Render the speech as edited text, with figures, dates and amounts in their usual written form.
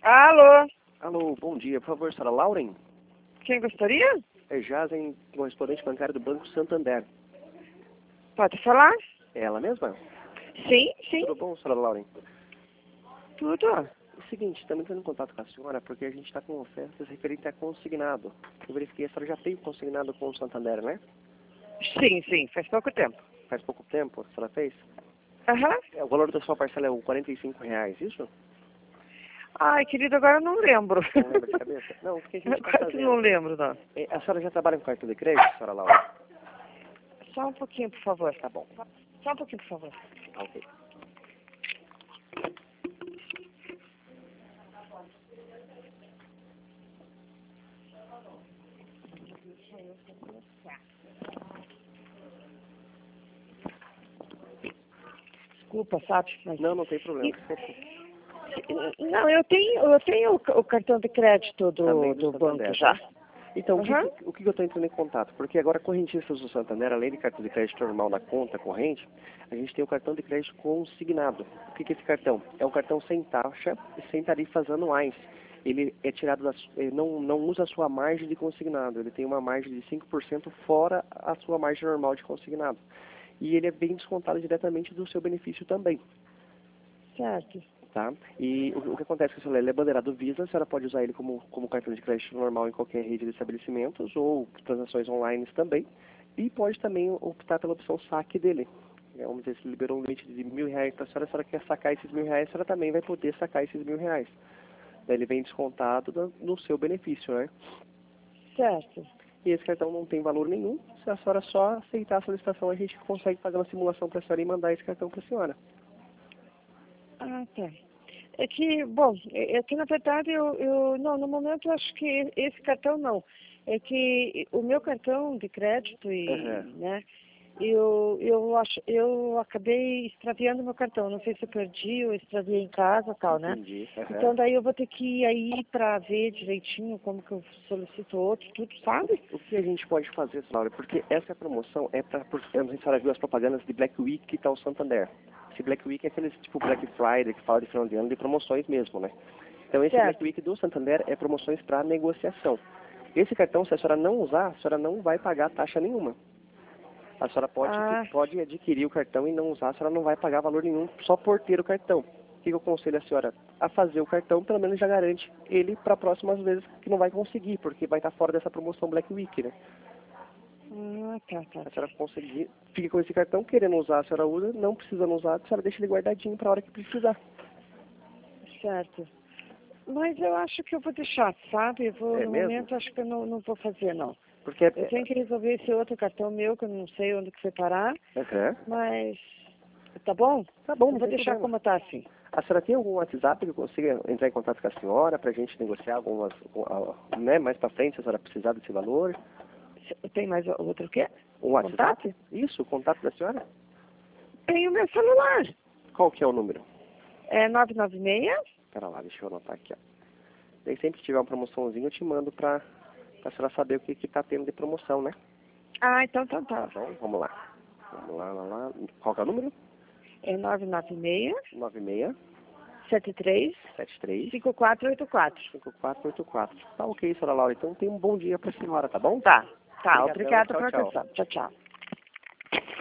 Alô? Alô, bom dia. Por favor, senhora Lauren? Quem gostaria? É Jazen, correspondente bancário do Banco Santander. Pode falar? É ela mesma? Sim, sim. Tudo bom, senhora Lauren? Tudo. É o seguinte, estamos entrando em contato com a senhora porque a gente está com ofertas referentes a consignado. Eu verifiquei, a senhora já tem consignado com o Santander, né? Sim, sim, faz pouco tempo. Faz pouco tempo a senhora fez? Aham. O valor da sua parcela é o R$ 45, isso? Ai, querido, agora eu não lembro. Não lembra de cabeça? Não, o que a gente está Quase fazendo? não lembro, não. A senhora já trabalha com cartão de crédito, senhora Lauren? Só um pouquinho, por favor. Tá bom. Só um pouquinho, por favor. Tá ok. Desculpa, sabe? Mas... Não, não tem problema. Não, eu tenho o cartão de crédito Também do Santander, banco já. Então, Aham. o que eu estou entrando em contato? Porque agora, correntistas do Santander, além de cartão de crédito normal na conta corrente, a gente tem o cartão de crédito consignado. O que é esse cartão? É um cartão sem taxa e sem tarifas anuais. Ele é tirado ele não usa a sua margem de consignado. Ele tem uma margem de 5% fora a sua margem normal de consignado. E ele é bem descontado diretamente do seu benefício também. Certo. Tá? E o que acontece com o celular? Ele é bandeirado Visa, a senhora pode usar ele como cartão de crédito normal em qualquer rede de estabelecimentos ou transações online também. E pode também optar pela opção saque dele. Vamos dizer, se liberou um limite de R$ 1.000 para a senhora quer sacar esses R$ 1.000, a senhora também vai poder sacar esses R$ 1.000. Daí ele vem descontado no seu benefício, né? Certo. E esse cartão não tem valor nenhum. Se a senhora só aceitar a solicitação, a gente consegue fazer uma simulação para a senhora e mandar esse cartão para a senhora. Ah, tá. É que, bom, é que na verdade não, no momento eu acho que esse cartão não. É que o meu cartão de crédito né, eu acabei extraviando meu cartão. Não sei se eu perdi ou extraviei em casa, tal, né? Entendi. Então daí eu vou ter que ir aí para ver direitinho como que eu solicito outro, tudo, sabe? O que a gente pode fazer, Laura? Porque essa promoção é para, a senhora viu as propagandas de Black Week que está o Santander. Esse Black Week é aqueles tipo Black Friday que fala de final de ano de promoções mesmo, né? Então esse Certo. Black Week do Santander é promoções para negociação. Esse cartão, se a senhora não usar, a senhora não vai pagar taxa nenhuma. A senhora pode adquirir o cartão e não usar, a senhora não vai pagar valor nenhum só por ter o cartão. O que eu aconselho a senhora? A fazer o cartão, pelo menos já garante ele para próximas vezes que não vai conseguir, porque vai estar fora dessa promoção Black Week, né? Tá. A senhora conseguir, fica com esse cartão, querendo usar, a senhora usa, não precisando usar, a senhora deixa ele guardadinho para a hora que precisar. Certo. Mas eu acho que eu vou deixar, sabe? No Mesmo? momento, acho que eu não vou fazer, não. Porque Eu tenho que resolver esse outro cartão meu, que eu não sei onde que foi parar, mas... Tá bom? Tá bom, Eu não vou tem deixar problema. como tá assim. A senhora tem algum WhatsApp que eu consiga entrar em contato com a senhora para a gente negociar algumas, né, mais para frente, se a senhora precisar desse valor? Tem mais outro o quê? Um WhatsApp? Contato? Isso, o contato da senhora? Tem o meu celular. Qual que é o número? É 996. Espera lá, deixa eu anotar aqui, ó. Daí sempre que tiver uma promoçãozinha, eu te mando para a senhora saber o que está tendo de promoção, né? Ah, então tá. Tá bom? Vamos lá. Vamos lá. Qual que é o número? É 996 96 73 73 5484. 5484. Tá ok, senhora Laura. Então tenha um bom dia para a senhora, tá bom? Tá. Obrigadão, Obrigada tchau, pela tchau. atenção. Tchau, tchau.